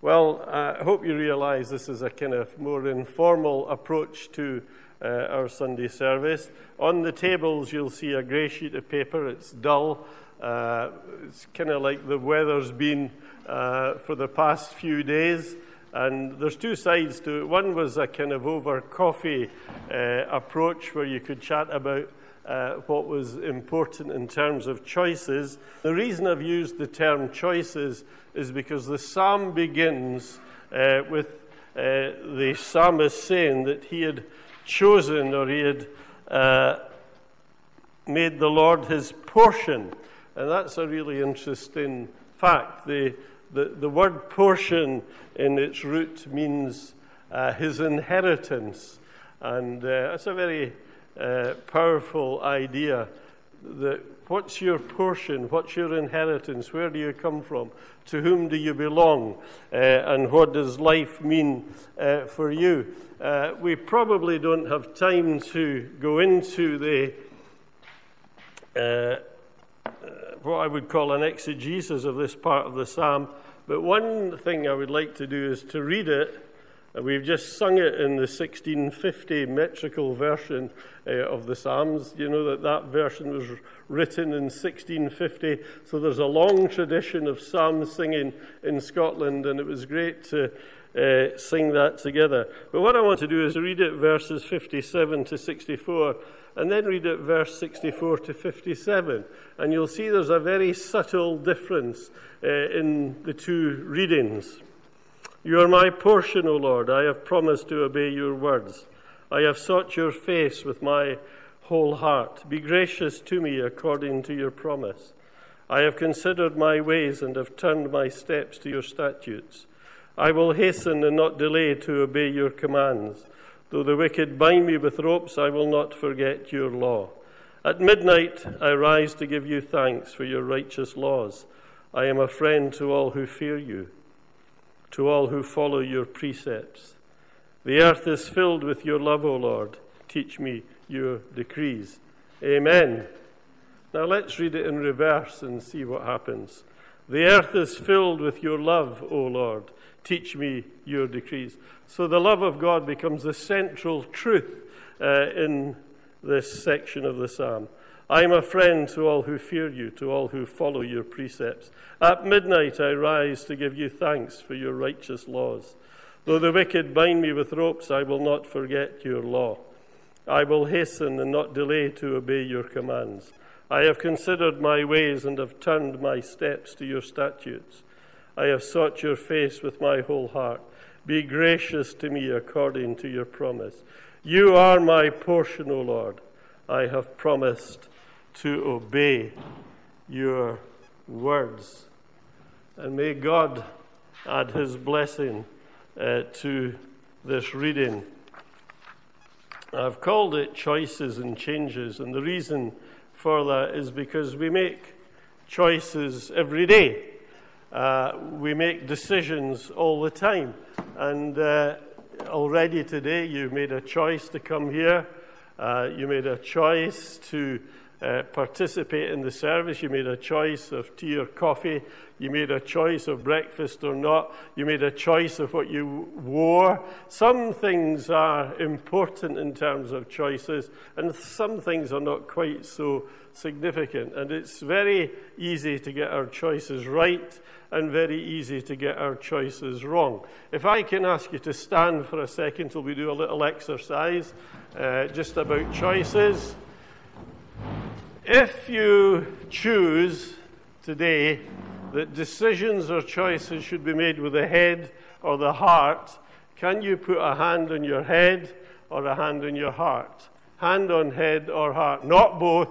Well, I hope you realize this is a kind of more informal approach to our Sunday service. On the tables, you'll see a grey sheet of paper. It's dull. It's kind of like the weather's been for the past few days. And there's two sides to it. One was a kind of over coffee approach where you could chat about what was important in terms of choices. The reason I've used the term choices is because the psalm begins with the psalmist saying that he had chosen, or he had made the Lord his portion. And that's a really interesting fact. The word portion in its root means his inheritance. And that's a very powerful idea. What's your portion? What's your inheritance? Where do you come from? To whom do you belong? And what does life mean for you? We probably don't have time to go into the what I would call an exegesis of this part of the psalm. But one thing I would like to do is to read it. We've just sung it in the 1650 metrical version of the Psalms. You know that version was written in 1650. So there's a long tradition of psalm singing in Scotland, and it was great to sing that together. But what I want to do is read it verses 57 to 64, and then read it verse 64 to 57. And you'll see there's a very subtle difference in the two readings. You are my portion, O Lord. I have promised to obey your words. I have sought your face with my whole heart. Be gracious to me according to your promise. I have considered my ways and have turned my steps to your statutes. I will hasten and not delay to obey your commands. Though the wicked bind me with ropes, I will not forget your law. At midnight I rise to give you thanks for your righteous laws. I am a friend to all who fear you, to all who follow your precepts. The earth is filled with your love, O Lord. Teach me your decrees. Amen. Now let's read it in reverse and see what happens. The earth is filled with your love, O Lord. Teach me your decrees. So the love of God becomes the central truth in this section of the psalm. I am a friend to all who fear you, to all who follow your precepts. At midnight I rise to give you thanks for your righteous laws. Though the wicked bind me with ropes, I will not forget your law. I will hasten and not delay to obey your commands. I have considered my ways and have turned my steps to your statutes. I have sought your face with my whole heart. Be gracious to me according to your promise. You are my portion, O Lord. I have promised to obey your words. And may God add his blessing to this reading. I've called it Choices and Changes, and the reason for that is because we make choices every day. We make decisions all the time. And already today you made a choice to come here. You made a choice to participate in the service. You made a choice of tea or coffee. You made a choice of breakfast or not. You made a choice of what you wore. Some things are important in terms of choices, and some things are not quite so significant. And it's very easy to get our choices right and very easy to get our choices wrong. If I can ask you to stand for a second till we do a little exercise just about choices. If you choose today that decisions or choices should be made with the head or the heart, can you put a hand on your head or a hand on your heart? Hand on head or heart, not both.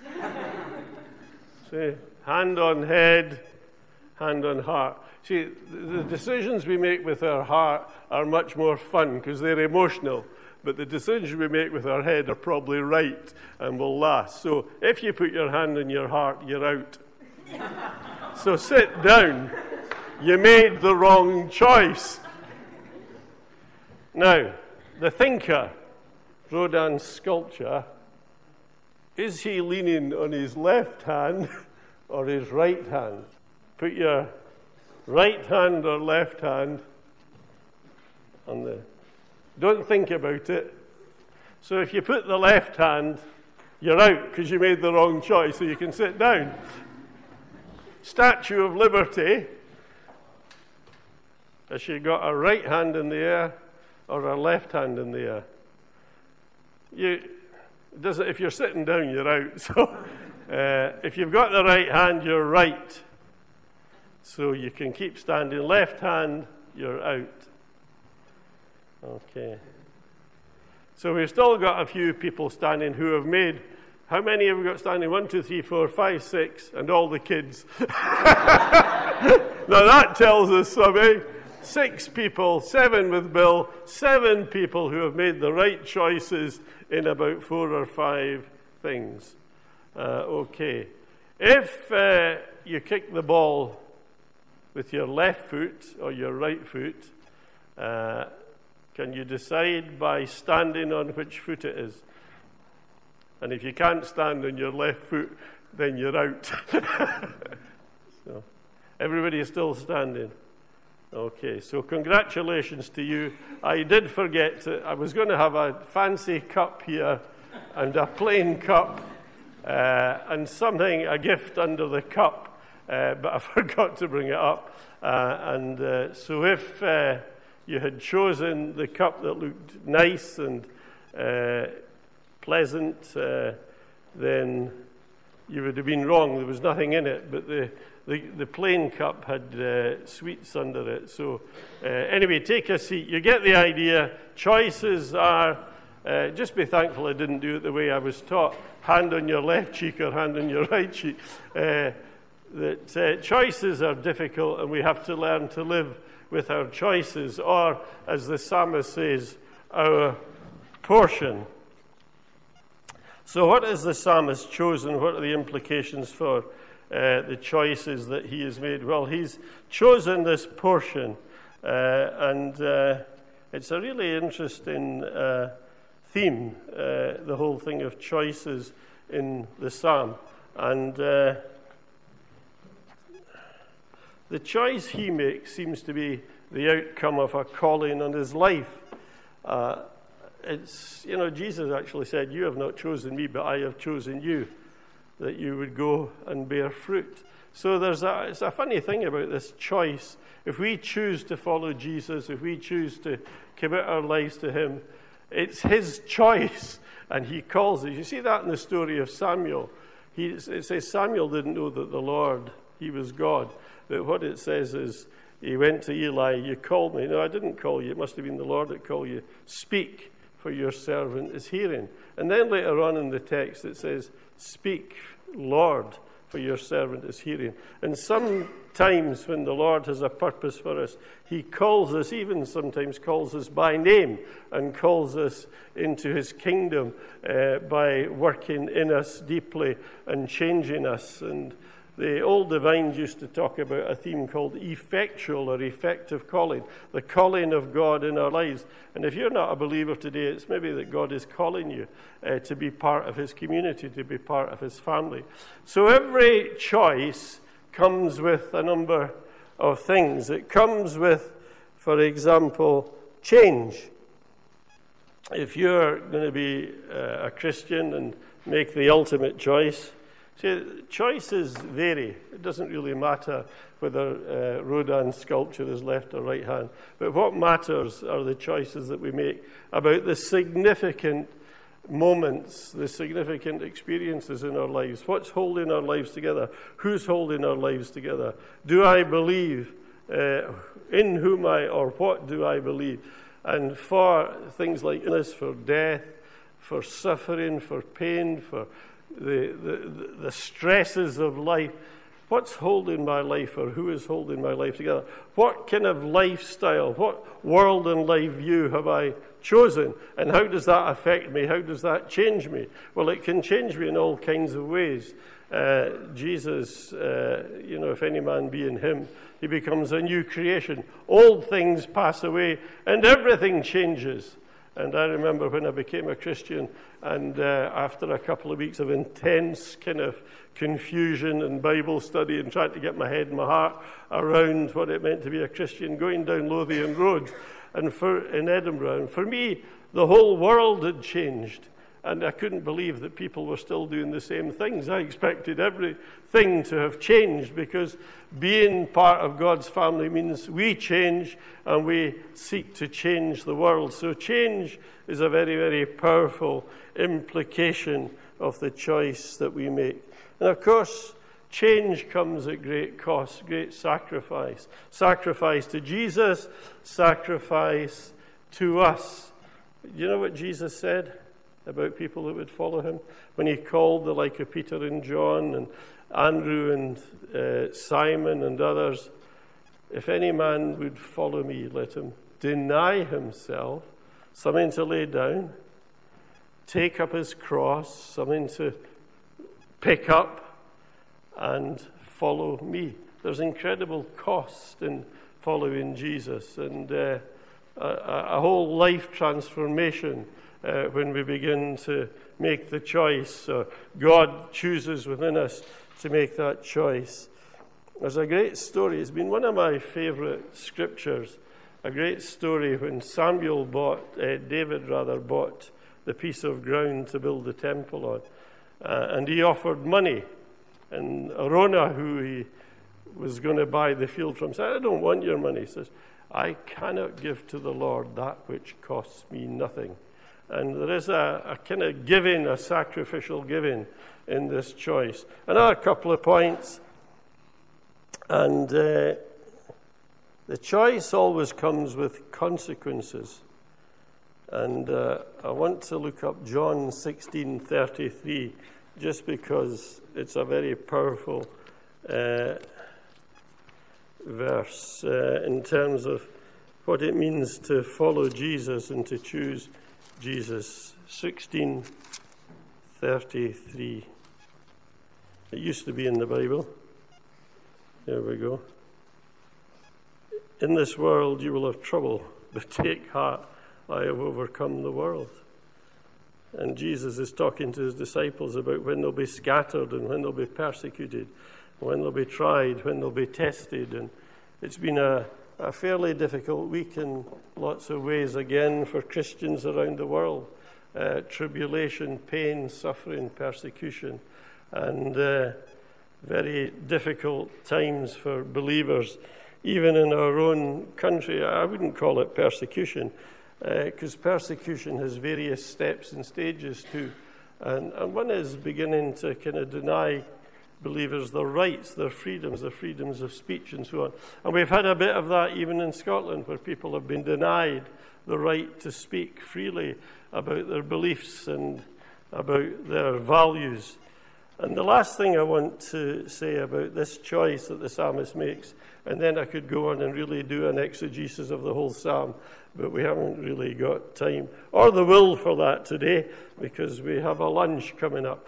See, hand on head, hand on heart. See, the decisions we make with our heart are much more fun because they're emotional. But the decisions we make with our head are probably right and will last. So if you put your hand on your heart, you're out. So sit down. You made the wrong choice. Now, the thinker, Rodin's sculpture, is he leaning on his left hand or his right hand? Put your right hand or left hand don't think about it. So if you put the left hand, you're out because you made the wrong choice, so you can sit down. Statue of Liberty, has she got a right hand in the air or a left hand in the air? If you're sitting down, you're out. So if you've got the right hand, you're right. So you can keep standing. Left hand, you're out. Okay. So we've still got a few people standing who have made. How many have we got standing? 1, 2, 3, 4, 5, 6, and all the kids. Now that tells us something. 6 people, 7 with Bill, 7 people who have made the right choices in about 4 or 5 things. Okay. If you kick the ball with your left foot or your right foot, can you decide by standing on which foot it is? And if you can't stand on your left foot, then you're out. So, everybody is still standing. Okay, so congratulations to you. I did forget, I was going to have a fancy cup here and a plain cup and a gift under the cup, but I forgot to bring it up. So if you had chosen the cup that looked nice and pleasant, then you would have been wrong. There was nothing in it, but the plain cup had sweets under it. So anyway, take a seat. You get the idea. Choices are, just be thankful I didn't do it the way I was taught, hand on your left cheek or hand on your right cheek. That choices are difficult, and we have to learn to live with our choices, or, as the psalmist says, our portion. So what has the psalmist chosen? What are the implications for the choices that he has made? Well, he's chosen this portion, and it's a really interesting theme, the whole thing of choices in the psalm. And the choice he makes seems to be the outcome of a calling on his life. Jesus actually said, "You have not chosen me, but I have chosen you, that you would go and bear fruit." So it's a funny thing about this choice. If we choose to follow Jesus, if we choose to commit our lives to him, it's his choice, and he calls us. You see that in the story of Samuel. It says Samuel didn't know that the Lord, he was God. But what it says is, he went to Eli, "You called me." "No, I didn't call you. It must have been the Lord that called you. Speak, for your servant is hearing." And then later on in the text it says, "Speak, Lord, for your servant is hearing." And sometimes when the Lord has a purpose for us, he calls us, even sometimes calls us by name, and calls us into his kingdom by working in us deeply and changing us. And the old divines used to talk about a theme called effectual or effective calling, the calling of God in our lives. And if you're not a believer today, it's maybe that God is calling you to be part of his community, to be part of his family. So every choice comes with a number of things. It comes with, for example, change. If you're going to be a Christian and make the ultimate choice, see, choices vary. It doesn't really matter whether Rodin's sculpture is left or right hand. But what matters are the choices that we make about the significant moments, the significant experiences in our lives. What's holding our lives together? Who's holding our lives together? Do I believe in whom or what do I believe? And for things like illness, for death, for suffering, for pain, for the stresses of life. What's holding my life, or who is holding my life together? What kind of lifestyle, what world and life view have I chosen? And how does that affect me? How does that change me? Well, it can change me in all kinds of ways. Jesus, if any man be in him, he becomes a new creation. Old things pass away and everything changes. And I remember when I became a Christian, and after a couple of weeks of intense kind of confusion and Bible study and trying to get my head and my heart around what it meant to be a Christian, going down Lothian Road in Edinburgh. And for me, the whole world had changed. And I couldn't believe that people were still doing the same things. I expected everything to have changed, because being part of God's family means we change and we seek to change the world. So change is a very, very powerful implication of the choice that we make. And of course, change comes at great cost, great sacrifice. Sacrifice to Jesus, sacrifice to us. You know what Jesus said about people that would follow him? When he called the like of Peter and John and Andrew and Simon and others, if any man would follow me, let him deny himself, something to lay down, take up his cross, something to pick up, and follow me. There's incredible cost in following Jesus, and a whole life transformation when we begin to make the choice. God chooses within us to make that choice. There's a great story. It's been one of my favorite scriptures. A great story when David bought the piece of ground to build the temple on. And he offered money. And Araunah, who he was going to buy the field from, said, I don't want your money. He says, I cannot give to the Lord that which costs me nothing. And there is a kind of giving, a sacrificial giving in this choice. Another couple of points. And the choice always comes with consequences. And I want to look up John 16:33, just because it's a very powerful verse in terms of what it means to follow Jesus and to choose Jesus. 16:33. It used to be in the Bible. There we go. In this world you will have trouble, but take heart, I have overcome the world. And Jesus is talking to his disciples about when they'll be scattered and when they'll be persecuted, when they'll be tried, when they'll be tested. And it's been a fairly difficult week in lots of ways again for Christians around the world. Tribulation, pain, suffering, persecution, and very difficult times for believers. Even in our own country, I wouldn't call it persecution, because persecution has various steps and stages too. And one is beginning to kind of deny believers their rights, their freedoms, the freedoms of speech and so on. And we've had a bit of that even in Scotland, where people have been denied the right to speak freely about their beliefs and about their values. And the last thing I want to say about this choice that the psalmist makes, and then I could go on and really do an exegesis of the whole psalm, but we haven't really got time or the will for that today, because we have a lunch coming up,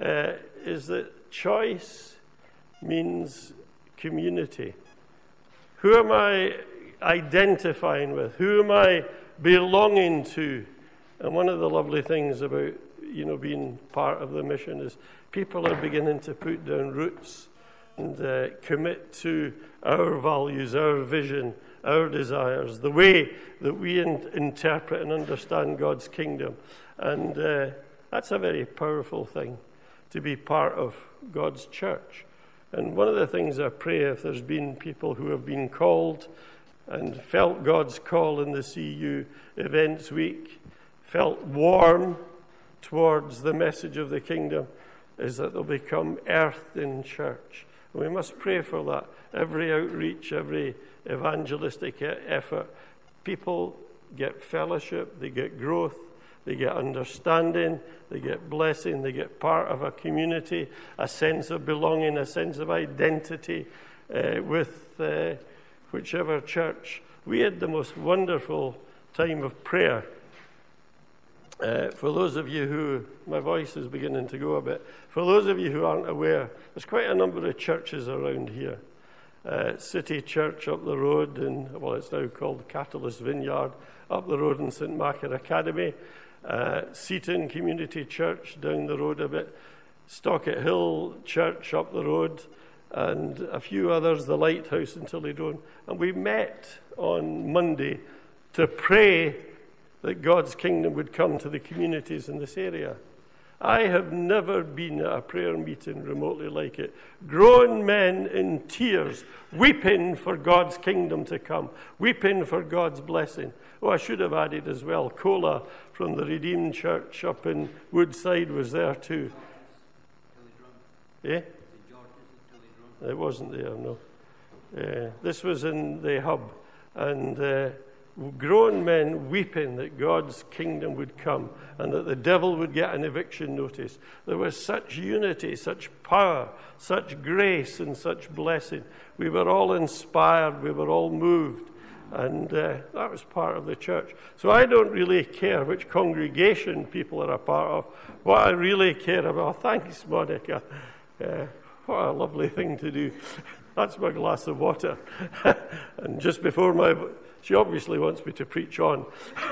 is that choice means community. Who am I identifying with? Who am I belonging to? And one of the lovely things about being part of the mission is people are beginning to put down roots and commit to our values, our vision, our desires, the way that we interpret and understand God's kingdom. And that's a very powerful thing, to be part of God's church. And one of the things I pray, if there's been people who have been called and felt God's call in the CU Events Week, felt warm towards the message of the kingdom, is that they'll become earthed in church. And we must pray for that. Every outreach, every evangelistic effort, people get fellowship, they get growth, they get understanding, they get blessing, they get part of a community, a sense of belonging, a sense of identity with whichever church. We had the most wonderful time of prayer. For those of you who, my voice is beginning to go a bit, for those of you who aren't aware, there's quite a number of churches around here. City Church up the road, it's now called Catalyst Vineyard, up the road in St. Machar Academy, Seaton Community Church down the road a bit, Stockett Hill Church up the road, and a few others, the Lighthouse in Tillydrone. And we met on Monday to pray that God's kingdom would come to the communities in this area. I have never been at a prayer meeting remotely like it. Grown men in tears, weeping for God's kingdom to come, weeping for God's blessing. Oh, I should have added as well, Cola from the Redeemed Church up in Woodside was there too. Eh? It wasn't there, no. This was in the hub. And grown men weeping that God's kingdom would come and that the devil would get an eviction notice. There was such unity, such power, such grace and such blessing. We were all inspired. We were all moved. And that was part of the church. So I don't really care which congregation people are a part of. What I really care about, thanks, Monica. What a lovely thing to do. That's my glass of water. And just before she obviously wants me to preach on.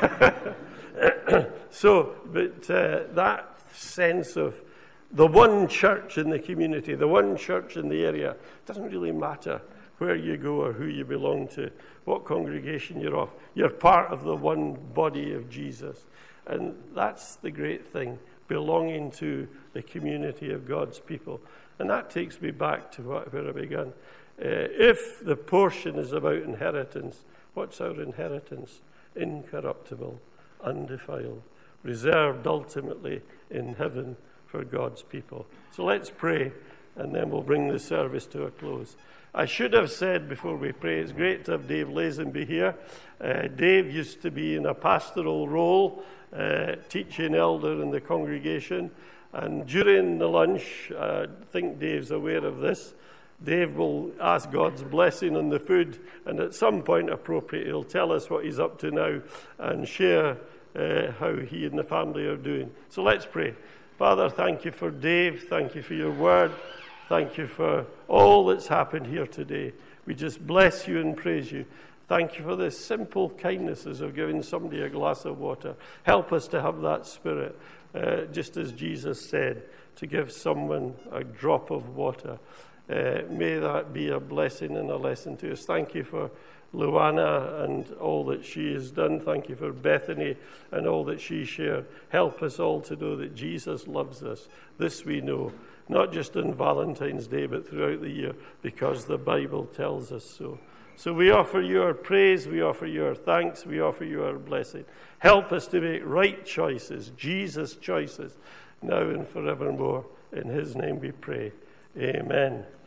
That sense of the one church in the community, the one church in the area, doesn't really matter where you go or who you belong to, what congregation you're of. You're part of the one body of Jesus. And that's the great thing, belonging to the community of God's people. And that takes me back to where I began. If the portion is about inheritance, what's our inheritance? Incorruptible, undefiled, reserved ultimately in heaven for God's people. So let's pray, and then we'll bring the service to a close. I should have said before we pray, it's great to have Dave Lazenby here. Dave used to be in a pastoral role, teaching elder in the congregation. And during the lunch, I think Dave's aware of this, Dave will ask God's blessing on the food, and at some point appropriate, he'll tell us what he's up to now and share how he and the family are doing. So let's pray. Father, thank you for Dave. Thank you for your word. Thank you for all that's happened here today. We just bless you and praise you. Thank you for the simple kindnesses of giving somebody a glass of water. Help us to have that spirit, just as Jesus said, to give someone a drop of water. May that be a blessing and a lesson to us. Thank you for Luana and all that she has done. Thank you for Bethany and all that she shared. Help us all to know that Jesus loves us. This we know, not just on Valentine's Day, but throughout the year, because the Bible tells us so. So we offer you our praise, we offer you our thanks, we offer you our blessing. Help us to make right choices, Jesus choices, now and forevermore. In his name we pray. Amen.